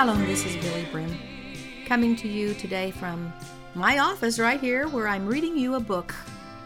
Shalom, this is Billy Brim, coming to you today from my office right here where I'm reading you a book.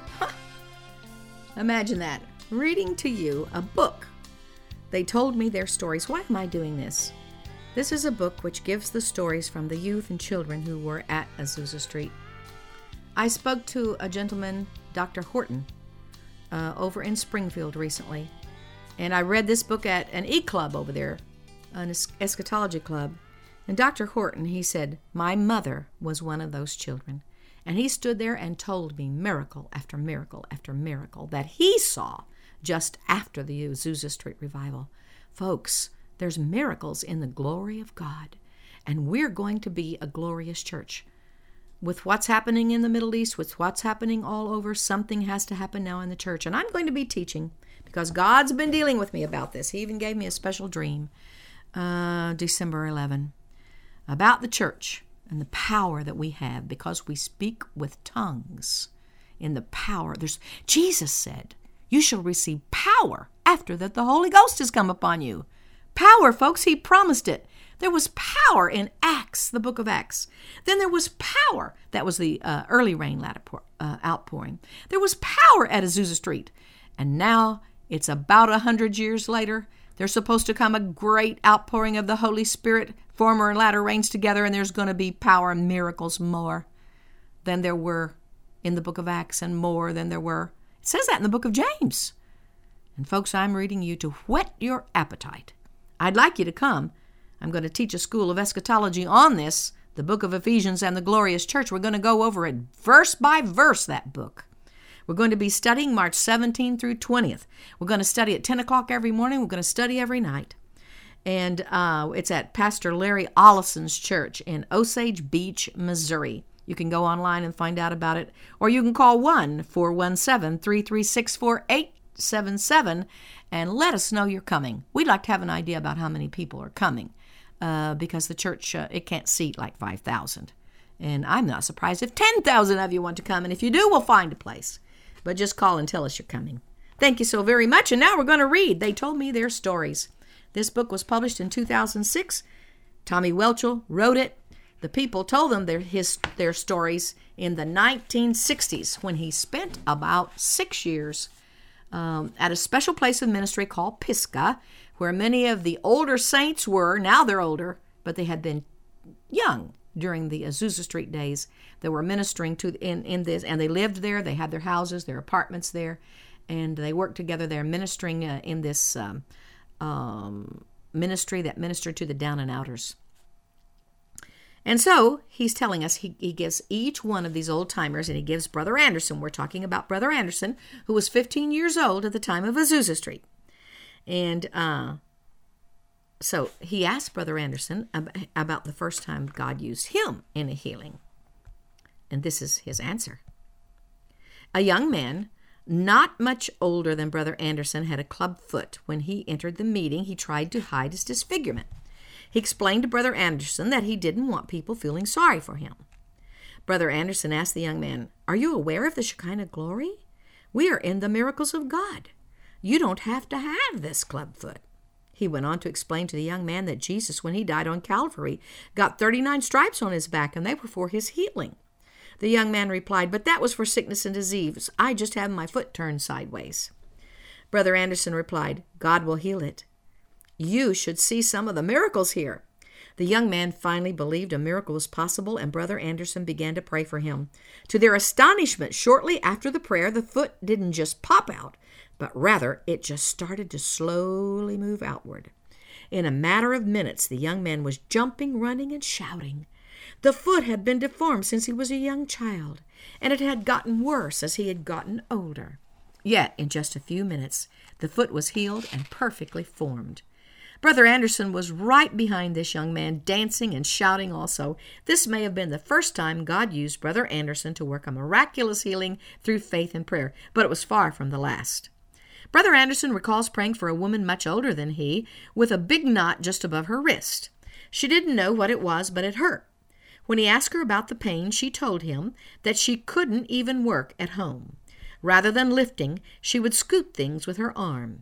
Imagine that, reading to you a book. They told me their stories. Why am I doing this? This is a book which gives the stories from the youth and children who were at Azusa Street. I spoke to a gentleman, Dr. Horton, over in Springfield recently, and I read this book at an e-club over there, an eschatology club. And Dr. Horton, he said, my mother was one of those children. And he stood there and told me miracle after miracle after miracle that he saw just after the Azusa Street revival. Folks, there's miracles in the glory of God. And we're going to be a glorious church. With what's happening in the Middle East, with what's happening all over, something has to happen now in the church. And I'm going to be teaching because God's been dealing with me about this. He even gave me a special dream, December 11, about the church and the power that we have because we speak with tongues in the power. Jesus said, you shall receive power after that the Holy Ghost has come upon you. Power, folks, he promised it. There was power in Acts, the book of Acts. Then there was power. That was the early rain outpouring. There was power at Azusa Street. And now it's about 100 years later. There's supposed to come a great outpouring of the Holy Spirit, former and latter rains together, and there's going to be power and miracles more than there were in the book of Acts and more than there were. It says that in the book of James. And folks, I'm reading you to whet your appetite. I'd like you to come. I'm going to teach a school of eschatology on this, the book of Ephesians and the glorious church. We're going to go over it verse by verse, that book. We're going to be studying March 17 through 20th. We're going to study at 10 o'clock every morning. We're going to study every night. And it's at Pastor Larry Ollison's church in Osage Beach, Missouri. You can go online and find out about it. Or you can call 1-417-336-4877 and let us know you're coming. We'd like to have an idea about how many people are coming because the church, it can't seat like 5,000. And I'm not surprised if 10,000 of you want to come. And if you do, we'll find a place. But just call and tell us you're coming. Thank you so very much. And now we're going to read. They told me their stories. This book was published in 2006. Tommy Welchel wrote it. The people told them their stories in the 1960s when he spent about 6 years at a special place of ministry called Pisgah, where many of the older saints were. Now they're older, but they had been young during the Azusa Street days. They were ministering in this, and they lived there. They had their houses, their apartments there, and they worked together there ministering in this ministry that ministered to the down and outers. And so he's telling us, he gives each one of these old timers, and he gives Brother Anderson. We're talking about Brother Anderson, who was 15 years old at the time of Azusa Street. And so he asked Brother Anderson about the first time God used him in a healing. And this is his answer. A young man, not much older than Brother Anderson, had a club foot. When he entered the meeting, he tried to hide his disfigurement. He explained to Brother Anderson that he didn't want people feeling sorry for him. Brother Anderson asked the young man, are you aware of the Shekinah glory? We are in the miracles of God. You don't have to have this club foot. He went on to explain to the young man that Jesus, when he died on Calvary, got 39 stripes on his back, and they were for his healing. The young man replied, but that was for sickness and disease. I just have my foot turned sideways. Brother Anderson replied, God will heal it. You should see some of the miracles here. The young man finally believed a miracle was possible, and Brother Anderson began to pray for him. To their astonishment, shortly after the prayer, the foot didn't just pop out, but rather it just started to slowly move outward. In a matter of minutes, the young man was jumping, running, and shouting. The foot had been deformed since he was a young child, and it had gotten worse as he had gotten older. Yet, in just a few minutes, the foot was healed and perfectly formed. Brother Anderson was right behind this young man, dancing and shouting also. This may have been the first time God used Brother Anderson to work a miraculous healing through faith and prayer, but it was far from the last. Brother Anderson recalls praying for a woman much older than he, with a big knot just above her wrist. She didn't know what it was, but it hurt. When he asked her about the pain, she told him that she couldn't even work at home. Rather than lifting, she would scoop things with her arm.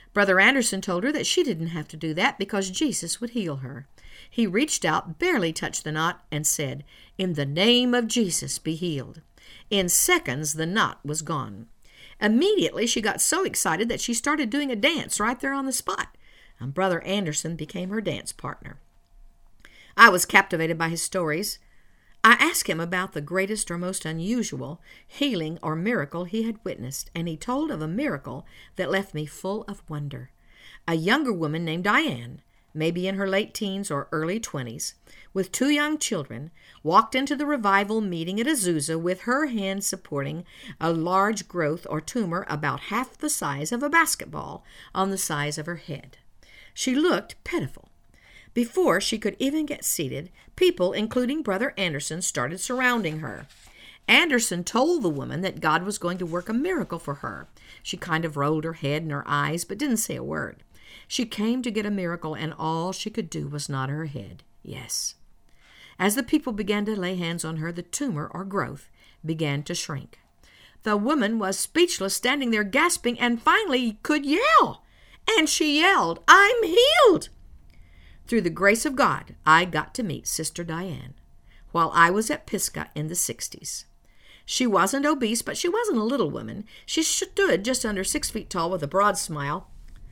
Brother Anderson told her that she didn't have to do that because Jesus would heal her. He reached out, barely touched the knot, and said, "In the name of Jesus, be healed." In seconds, the knot was gone. Immediately, she got so excited that she started doing a dance right there on the spot, and Brother Anderson became her dance partner. I was captivated by his stories. I asked him about the greatest or most unusual healing or miracle he had witnessed, and he told of a miracle that left me full of wonder. A younger woman named Diane, maybe in her late teens or early 20s, with 2 young children, walked into the revival meeting at Azusa with her hand supporting a large growth or tumor about half the size of a basketball on the size of her head. She looked pitiful. Before she could even get seated, people, including Brother Anderson, started surrounding her. Anderson told the woman that God was going to work a miracle for her. She kind of rolled her head and her eyes, but didn't say a word. She came to get a miracle, and all she could do was nod her head, yes. As the people began to lay hands on her, the tumor or growth began to shrink. The woman was speechless, standing there gasping, and finally could yell. And she yelled, "I'm healed!" Through the grace of God, I got to meet Sister Diane while I was at Pisgah in the 60s. She wasn't obese, but she wasn't a little woman. She stood just under 6 feet tall with a broad smile,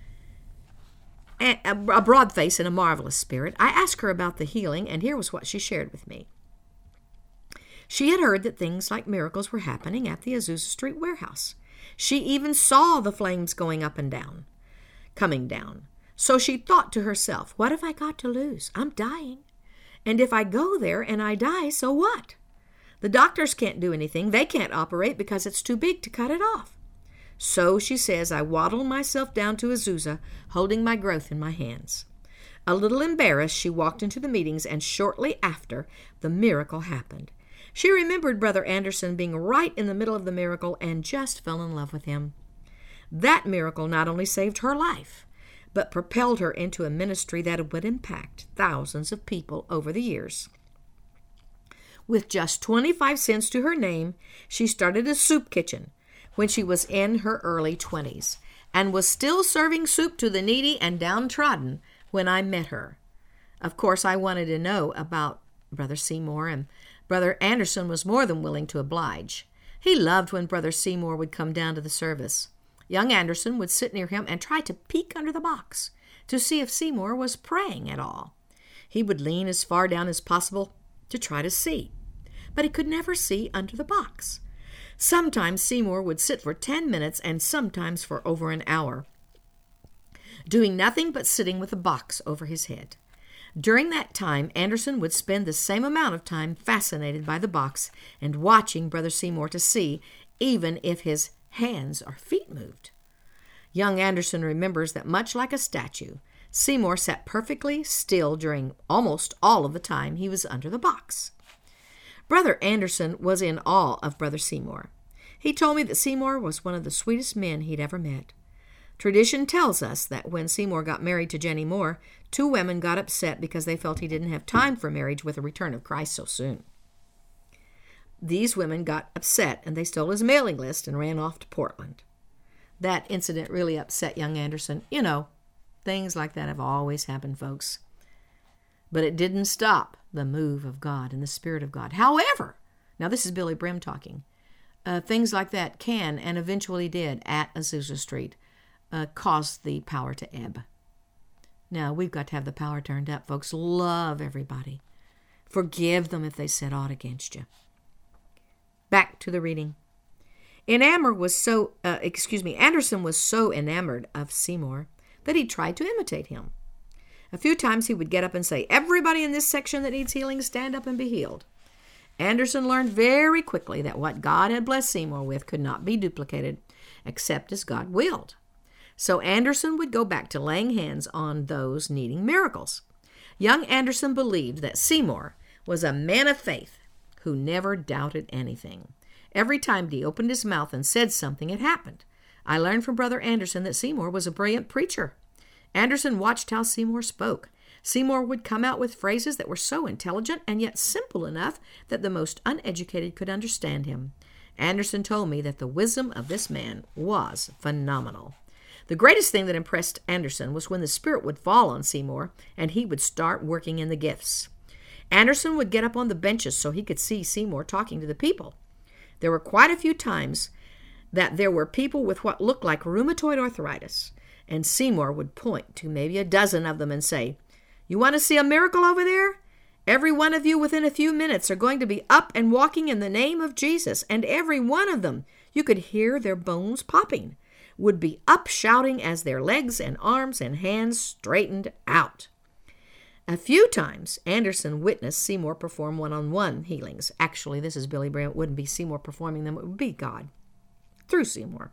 and a broad face and a marvelous spirit. I asked her about the healing, and here was what she shared with me. She had heard that things like miracles were happening at the Azusa Street warehouse. She even saw the flames coming down. So she thought to herself, what have I got to lose? I'm dying. And if I go there and I die, so what? The doctors can't do anything. They can't operate because it's too big to cut it off. So, she says, I waddled myself down to Azusa, holding my growth in my hands. A little embarrassed, she walked into the meetings, and shortly after, the miracle happened. She remembered Brother Anderson being right in the middle of the miracle and just fell in love with him. That miracle not only saved her life, but propelled her into a ministry that would impact thousands of people over the years. With just 25 cents to her name, she started a soup kitchen when she was in her early 20s and was still serving soup to the needy and downtrodden when I met her. Of course, I wanted to know about Brother Seymour, and Brother Anderson was more than willing to oblige. He loved when Brother Seymour would come down to the service. Young Anderson would sit near him and try to peek under the box to see if Seymour was praying at all. He would lean as far down as possible to try to see, but he could never see under the box. Sometimes Seymour would sit for 10 minutes and sometimes for over an hour, doing nothing but sitting with a box over his head. During that time, Anderson would spend the same amount of time fascinated by the box and watching Brother Seymour to see even if his hands or feet moved. Young Anderson remembers that much like a statue, Seymour sat perfectly still during almost all of the time he was under the box. Brother Anderson was in awe of Brother Seymour. He told me that Seymour was one of the sweetest men he'd ever met. Tradition tells us that when Seymour got married to Jenny Moore, 2 women got upset because they felt he didn't have time for marriage with the return of Christ so soon. These women got upset, and they stole his mailing list and ran off to Portland. That incident really upset young Anderson. You know, things like that have always happened, folks. But it didn't stop the move of God and the Spirit of God. However, now this is Billy Brim talking, things like that can, and eventually did, at Azusa Street, cause the power to ebb. Now, we've got to have the power turned up, folks. Love everybody. Forgive them if they said aught against you. Back to the reading. Anderson was so enamored of Seymour that he tried to imitate him. A few times he would get up and say, "Everybody in this section that needs healing, stand up and be healed." Anderson learned very quickly that what God had blessed Seymour with could not be duplicated, except as God willed. So Anderson would go back to laying hands on those needing miracles. Young Anderson believed that Seymour was a man of faith who never doubted anything. Every time he opened his mouth and said something, it happened. I learned from Brother Anderson that Seymour was a brilliant preacher. Anderson watched how Seymour spoke. Seymour would come out with phrases that were so intelligent and yet simple enough that the most uneducated could understand him. Anderson told me that the wisdom of this man was phenomenal. The greatest thing that impressed Anderson was when the Spirit would fall on Seymour and he would start working in the gifts. Anderson would get up on the benches so he could see Seymour talking to the people. There were quite a few times that there were people with what looked like rheumatoid arthritis, and Seymour would point to maybe a dozen of them and say, "You want to see a miracle over there? Every one of you within a few minutes are going to be up and walking in the name of Jesus, and every one of them, you could hear their bones popping, would be up shouting as their legs and arms and hands straightened out." A few times, Anderson witnessed Seymour perform one-on-one healings. Actually, this is Billy Graham. It wouldn't be Seymour performing them. It would be God through Seymour.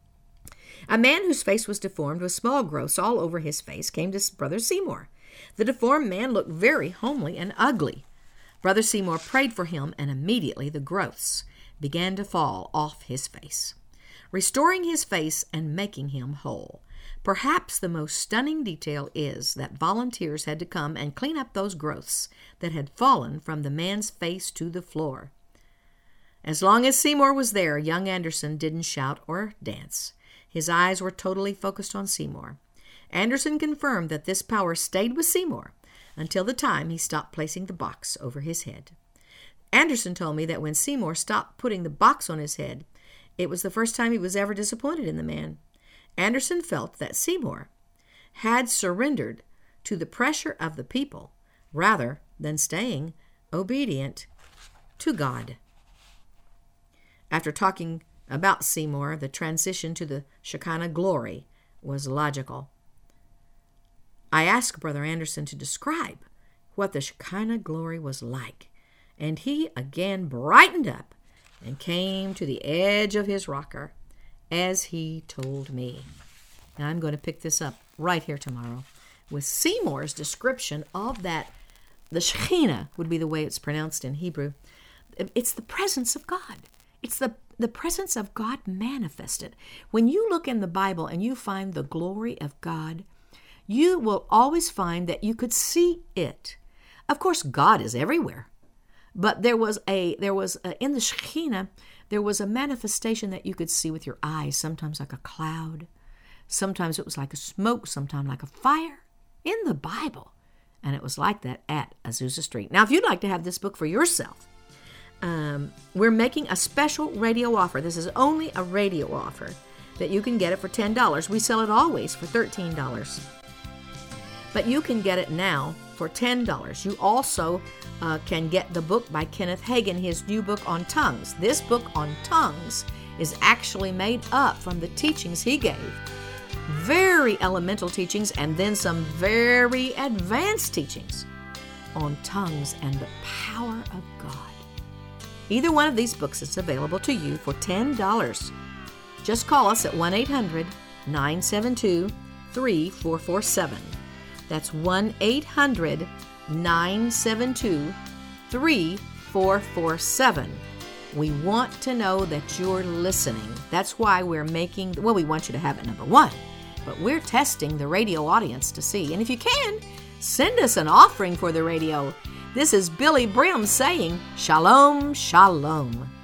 A man whose face was deformed with small growths all over his face came to Brother Seymour. The deformed man looked very homely and ugly. Brother Seymour prayed for him, and immediately the growths began to fall off his face, restoring his face and making him whole. Perhaps the most stunning detail is that volunteers had to come and clean up those growths that had fallen from the man's face to the floor. As long as Seymour was there, young Anderson didn't shout or dance. His eyes were totally focused on Seymour. Anderson confirmed that this power stayed with Seymour until the time he stopped placing the box over his head. Anderson told me that when Seymour stopped putting the box on his head, it was the first time he was ever disappointed in the man. Anderson felt that Seymour had surrendered to the pressure of the people rather than staying obedient to God. After talking about Seymour, the transition to the Shekinah glory was logical. I asked Brother Anderson to describe what the Shekinah glory was like, and he again brightened up and came to the edge of his rocker, as he told me. And I'm going to pick this up right here tomorrow with Seymour's description of that. The Shekinah would be the way it's pronounced in Hebrew. It's the presence of God. It's the presence of God manifested. When you look in the Bible and you find the glory of God, you will always find that you could see it. Of course, God is everywhere. But there was in the Shekinah, there was a manifestation that you could see with your eyes, sometimes like a cloud. Sometimes it was like a smoke, sometimes like a fire in the Bible. And it was like that at Azusa Street. Now, if you'd like to have this book for yourself, we're making a special radio offer. This is only a radio offer that you can get it for $10. We sell it always for $13. But you can get it now for $10. You also can get the book by Kenneth Hagin, his new book on tongues. This book on tongues is actually made up from the teachings he gave. Very elemental teachings and then some very advanced teachings on tongues and the power of God. Either one of these books is available to you for $10. Just call us at 1-800-972-3447. That's 1-800-972-3447. We want to know that you're listening. That's why we want you to have it, number one. But we're testing the radio audience to see. And if you can, send us an offering for the radio. This is Billy Brim saying, Shalom, Shalom.